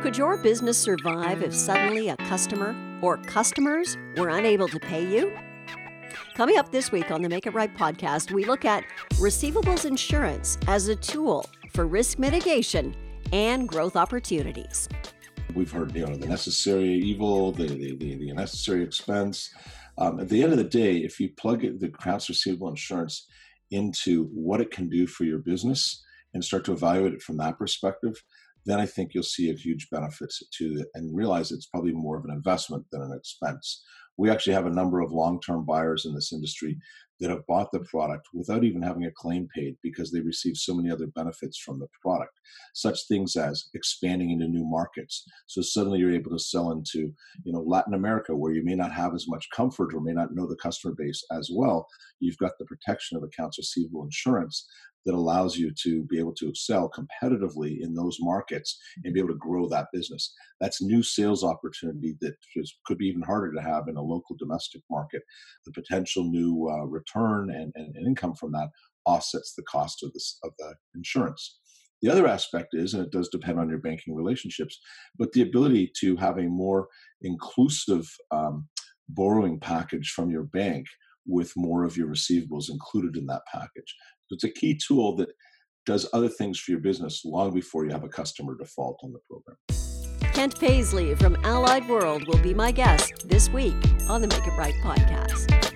Could your business survive if suddenly a customer or customers were unable to pay you? Coming up this week on the Make It Right podcast, we look at receivables insurance as a tool for risk mitigation and growth opportunities. We've heard, the necessary evil, the necessary expense. At the end of the day, if you plug the accounts receivable insurance into what it can do for your business and start to evaluate it from that perspective, then I think you'll see a huge benefit to it and realize it's probably more of an investment than an expense. We actually have a number of long-term buyers in this industry that have bought the product without even having a claim paid because they receive so many other benefits from the product, such things as expanding into new markets. So suddenly you're able to sell into, Latin America, where you may not have as much comfort or may not know the customer base as well. You've got the protection of accounts receivable insurance that allows you to be able to sell competitively in those markets and be able to grow that business. That's new sales opportunity that could be even harder to have in a local domestic market. The potential new return and income from that offsets the cost of the insurance. The other aspect is, and it does depend on your banking relationships, but the ability to have a more inclusive borrowing package from your bank with more of your receivables included in that package. So it's a key tool that does other things for your business long before you have a customer default on the program. Kent Paisley from Allied World will be my guest this week on the Make It Right podcast.